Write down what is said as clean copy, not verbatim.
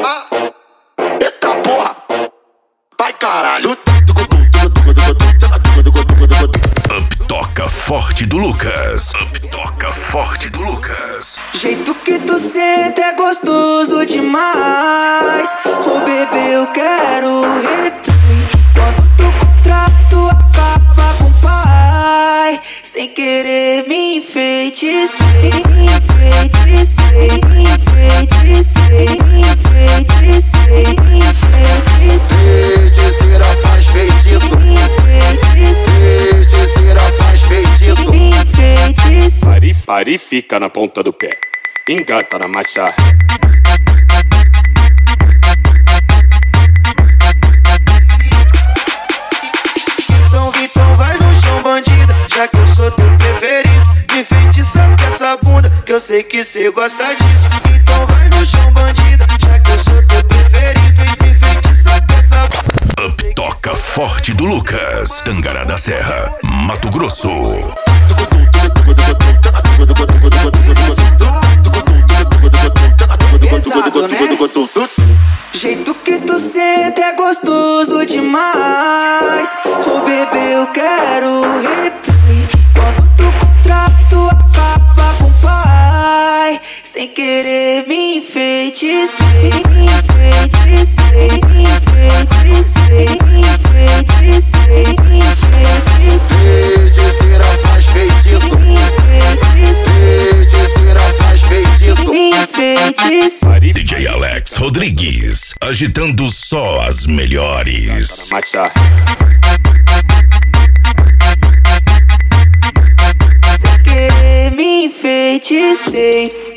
Eita porra, vai caralho. Up toca forte do Lucas. Up toca forte do Lucas. Jeito que tu sente é gostoso demais. Oh bebê, eu quero replay. Quando tu contrato acaba com o pai. Sem querer me enfeitecei, me enfeitecei, me enfeitecei, me enfeitecei, me enfeitecei. Feiticeira faz feitiço, Me enfeitecei, feiticeira faz feitiço. me enfeitecei. Pare, fica na ponta do pé. Engata na marcha. Então vai no chão, bandida, já que eu sou teu preferido. Me feitiça com essa bunda, que eu sei que cê gosta disso. Então vai no chão, bandida, já que eu sou teu preferido. Me feitiça com essa bunda. Up toca forte do Lucas. Tangará da Serra, Mato Grosso. Pesado, né? Jeito que tu sente é gostoso demais. Oh bebê, eu quero replay. Quando tu contrato acaba com o pai. Sem querer me enfeitecei, me enfeitecei, me enfeitecei, me enfeitecei, me enfeitecei. Feiticeira faz feitiço, Me enfeitecei, feiticeira faz feitiço. me enfeitecei. DJ Alex Rodrigues, agitando só as melhores. Marcha. Sem querer me enfeitecei.